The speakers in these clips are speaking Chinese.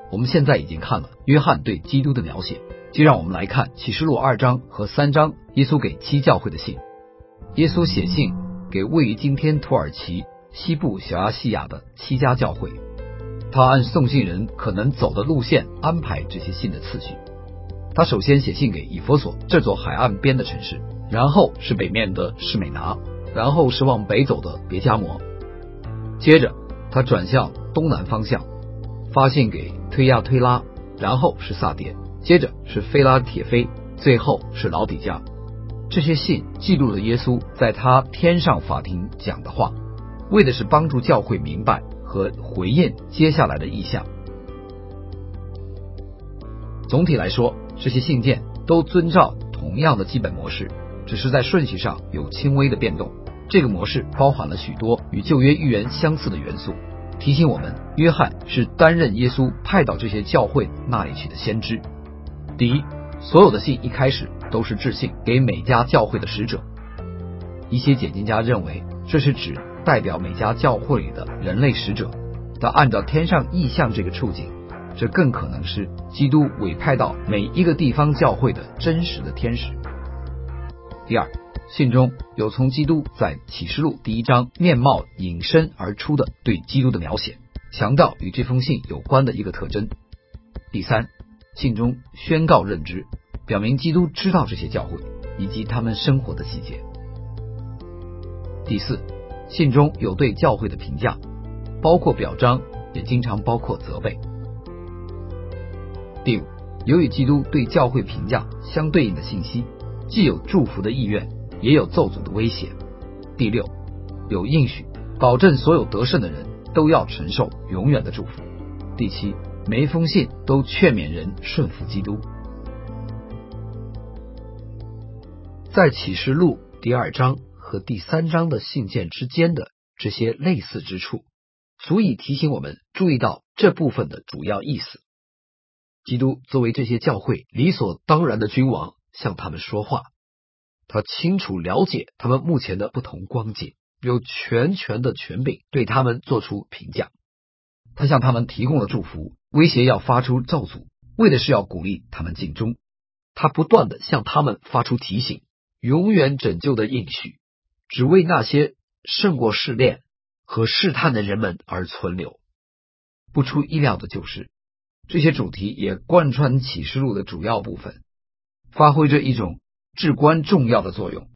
我们现在已经看了约翰对基督的描写，就让我们来看启示录2章和3章耶稣给7教会的信。耶稣写信给位于今天土耳其西部小亚细亚的7家教会，他按送信人可能走的路线安排这些信的次序。他首先写信给以弗所这座海岸边的城市，然后是北面的士美拿，然后是往北走的别迦摩，接着他转向东南方向，发信给推亚推拉，然后是撒狄，接着是菲拉铁菲，最后是老底嘉。这些信记录了耶稣在他天上法庭讲的话，为的是帮助教会明白和回应接下来的意象。总体来说，这些信件都遵照同样的基本模式，只是在顺序上有轻微的变动。这个模式包含了许多与旧约预言相似的元素，提醒我们约翰是担任耶稣派到这些教会那里去的先知。第一，所有的信一开始都是致信给每家教会的使者。一些解经家认为这是指代表每家教会里的人类使者，但按照天上异象这个处境，这更可能是基督委派到每一个地方教会的真实的天使。第二，信中有从基督在启示录1章面貌引申而出的对基督的描写，强调与这封信有关的一个特征。第三，信中宣告认知，表明基督知道这些教会以及他们生活的细节。第四，信中有对教会的评价，包括表彰，也经常包括责备。第五，由于基督对教会评价相对应的信息，既有祝福的意愿，也有咒诅的威胁。第六，有应许，保证所有得胜的人都要承受永远的祝福。第七，每一封信都劝勉人顺服基督。在启示录第2章和第3章的信件之间的这些类似之处，足以提醒我们注意到这部分的主要意思。基督作为这些教会理所当然的君王，向他们说话，他清楚了解他们目前的不同光景，有全权的权柄对他们做出评价。他向他们提供了祝福，威胁要发出咒诅，为的是要鼓励他们尽忠。他不断地向他们发出提醒，永远拯救的应许，只为那些胜过试炼和试探的人们而存留。不出意料的就是，这些主题也贯穿启示录的主要部分，发挥着一种至关重要的作用。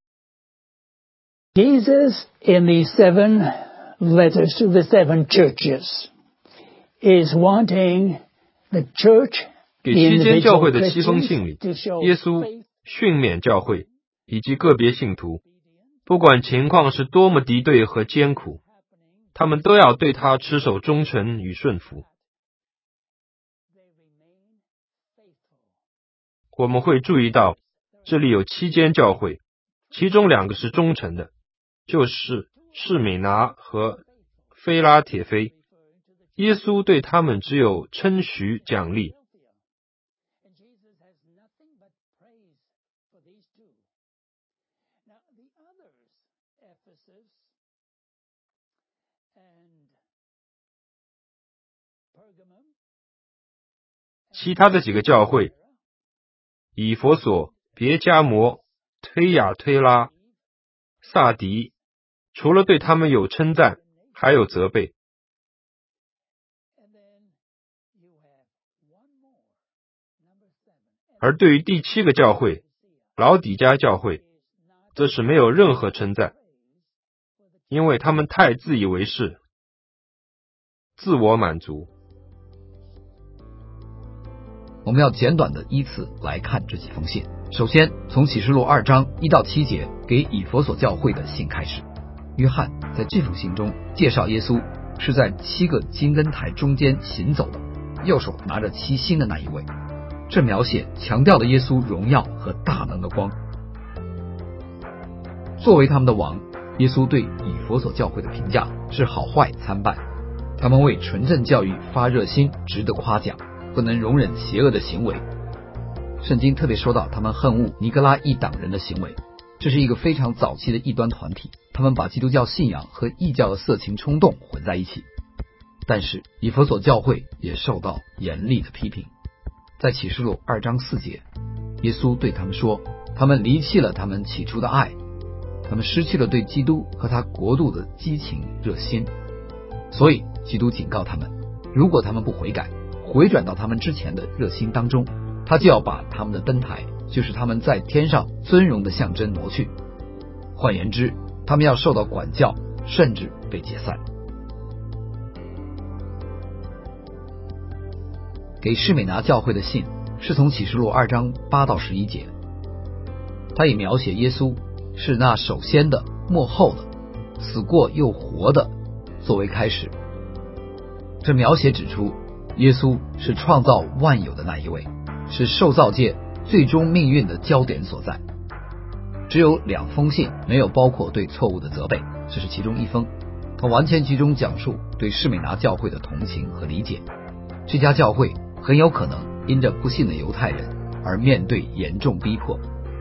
Jesus in the 7 letters to the 7 churches is wanting the church 给7间教会的7封信里，耶稣训勉教会以及个别信徒，不管情况是多么敌对和艰苦，他们都要对他持守忠诚与顺服。我们会注意到这里有7间教会，其中2个是忠诚的，就是士美拿和菲拉铁菲。耶稣对他们只有称许奖励。其他的几个教会，以弗所、别迦摩、推雅推拉、撒狄，除了对他们有称赞，还有责备。而对于第7个教会，老底嘉教会，则是没有任何称赞，因为他们太自以为是，自我满足。 我们要简短的依次来看这几封信。首先，从启示录2章1到7节给以弗所教会的信开始。约翰在这封信中介绍耶稣是在7个金灯台中间行走的，右手拿着7星的那一位。这描写强调了耶稣荣耀和大能的光。作为他们的王，耶稣对以弗所教会的评价是好坏参半。他们为纯正教育发热心，值得夸奖，不能容忍邪恶的行为。圣经特别说到他们恨恶尼格拉一党人的行为，这是一个非常早期的异端团体，他们把基督教信仰和异教的色情冲动混在一起。 但是以弗所教会也受到严厉的批评。在启示录2章4节，耶稣对他们说，他们离弃了他们起初的爱，他们失去了对基督和他国度的激情热心。所以基督警告他们，如果他们不悔改，回转到他们之前的热心当中，他就要把他们的灯台，就是他们在天上尊荣的象征挪去。换言之，他们要受到管教，甚至被解散。给士美拿教会的信是从启示录2章8到11节，他以描写耶稣是那首先的、末后的、死过又活的作为开始。这描写指出，耶稣是创造万有的那一位，是受造界最终命运的焦点所在。只有2封信没有包括对错误的责备，这是其中一封，它完全集中讲述对士美拿教会的同情和理解。这家教会很有可能因着不信的犹太人而面对严重逼迫。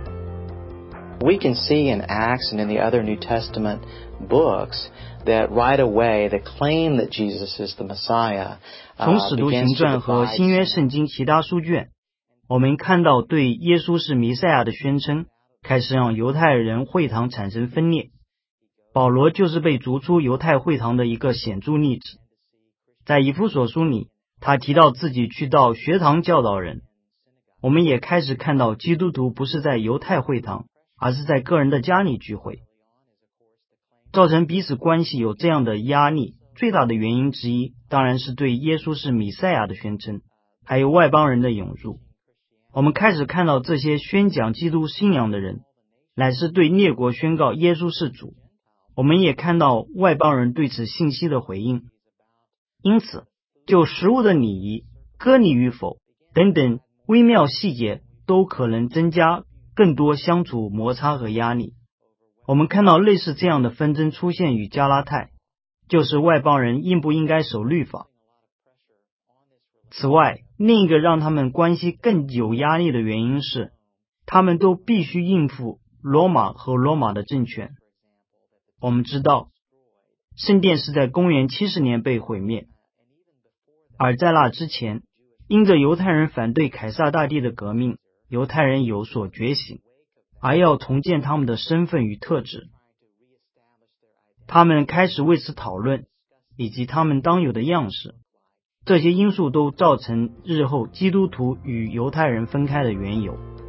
We can see in Acts and in the other New Testament books that right away the claim that Jesus is the Messiah 从使徒行传和新约圣经其他书卷，我们看到对耶稣是弥赛亚的宣称开始让犹太人会堂产生分裂。保罗就是被逐出犹太会堂的一个显著例子。在以弗所书里，他提到自己去到学堂教导人。我们也开始看到基督徒不是在犹太会堂，而是在个人的家里聚会。造成彼此关系有这样的压力，最大的原因之一当然是对耶稣是弥赛亚的宣称，还有外邦人的涌入。我们开始看到这些宣讲基督信仰的人乃是对列国宣告耶稣是主。我们也看到外邦人对此信息的回应。因此就食物的礼仪、割礼与否等等微妙细节都可能增加更多相处摩擦和压力。我们看到类似这样的纷争出现于加拉太，就是外邦人应不应该守律法。此外，另一个让他们关系更有压力的原因是，他们都必须应付罗马和罗马的政权。我们知道，圣殿是在公元70年被毁灭，而在那之前，因着犹太人反对凯撒大帝的革命，犹太人有所觉醒，而要重建他们的身份与特质。他们开始为此讨论，以及他们当有的样式。这些因素都造成日后基督徒与犹太人分开的缘由。